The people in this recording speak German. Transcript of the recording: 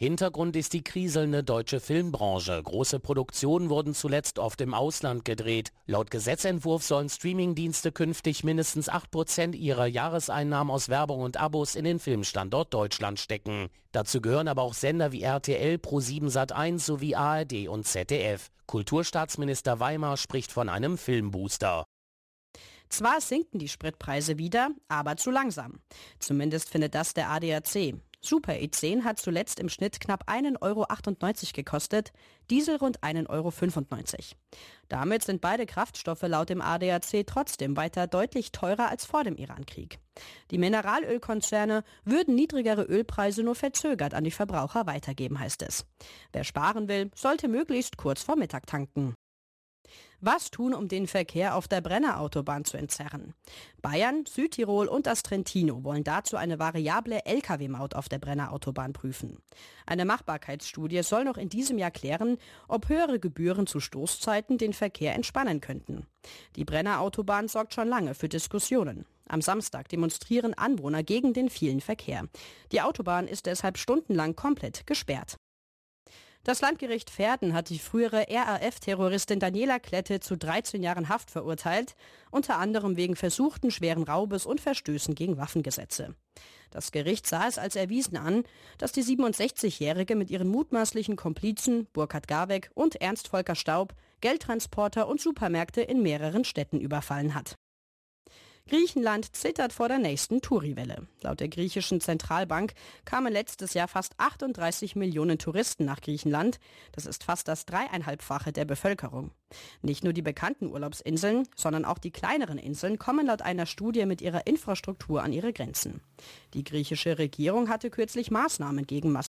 Hintergrund ist die kriselnde deutsche Filmbranche. Große Produktionen wurden zuletzt oft im Ausland gedreht. Laut Gesetzentwurf sollen Streamingdienste künftig mindestens 8% ihrer Jahreseinnahmen aus Werbung und Abos in den Filmstandort Deutschland stecken. Dazu gehören aber auch Sender wie RTL, Pro7 Sat.1 sowie ARD und ZDF. Kulturstaatsminister Weimer spricht von einem Filmbooster. Zwar sinken die Spritpreise wieder, aber zu langsam. Zumindest findet das der ADAC. Super E10 hat zuletzt im Schnitt knapp 1,98 Euro gekostet, Diesel rund 1,95 Euro. Damit sind beide Kraftstoffe laut dem ADAC trotzdem weiter deutlich teurer als vor dem Irankrieg. Die Mineralölkonzerne würden niedrigere Ölpreise nur verzögert an die Verbraucher weitergeben, heißt es. Wer sparen will, sollte möglichst kurz vor Mittag tanken. Was tun, um den Verkehr auf der Brennerautobahn zu entzerren? Bayern, Südtirol und das Trentino wollen dazu eine variable Lkw-Maut auf der Brennerautobahn prüfen. Eine Machbarkeitsstudie soll noch in diesem Jahr klären, ob höhere Gebühren zu Stoßzeiten den Verkehr entspannen könnten. Die Brennerautobahn sorgt schon lange für Diskussionen. Am Samstag demonstrieren Anwohner gegen den vielen Verkehr. Die Autobahn ist deshalb stundenlang komplett gesperrt. Das Landgericht Verden hat die frühere RAF-Terroristin Daniela Klette zu 13 Jahren Haft verurteilt, unter anderem wegen versuchten schweren Raubes und Verstößen gegen Waffengesetze. Das Gericht sah es als erwiesen an, dass die 67-Jährige mit ihren mutmaßlichen Komplizen Burkhard Garweg und Ernst Volker Staub Geldtransporter und Supermärkte in mehreren Städten überfallen hat. Griechenland zittert vor der nächsten Touri-Welle. Laut der griechischen Zentralbank kamen letztes Jahr fast 38 Millionen Touristen nach Griechenland. Das ist fast das 3,5-fache der Bevölkerung. Nicht nur die bekannten Urlaubsinseln, sondern auch die kleineren Inseln kommen laut einer Studie mit ihrer Infrastruktur an ihre Grenzen. Die griechische Regierung hatte kürzlich Maßnahmen gegen